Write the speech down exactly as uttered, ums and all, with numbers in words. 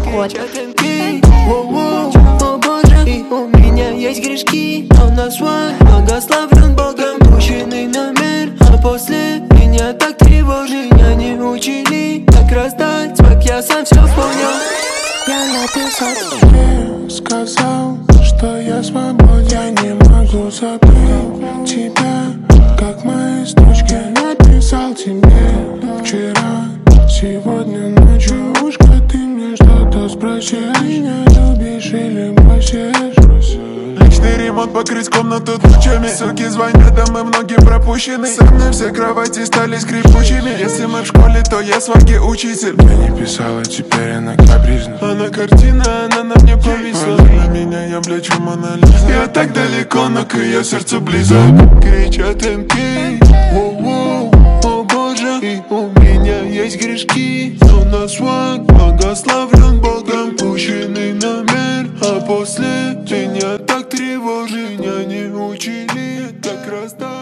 год. О боже, и у меня есть грешки, но на свой благословлен Богом пущенный номер. А после меня так тревожит, меня не учили как раздать смак, я сам все понял. Я написал тебе, сказал, что я свободен. Я не могу забыть тебя, как мои строчки. Написал тебе вчера, сегодня ночью. Ушко ты мне что-то спроси, меня любишь или бросишь? Личный ремонт, покрыть комнату тучами. Суки звонят, а мы многие пропущены. Со мной все кровати стали скрипучими. Если мы в школе, то я сваги учитель. Я не писала, теперь она капризна. Она картина, она на мне повисла. На меня я влечу Мона Лиза. Я так далеко, но к ее сердцу близок. Кричат эм кей, о боже, и у меня есть грешки, но на свой благословлен Богом пущенный номер. А после меня так тревожит, меня не учили так раздать.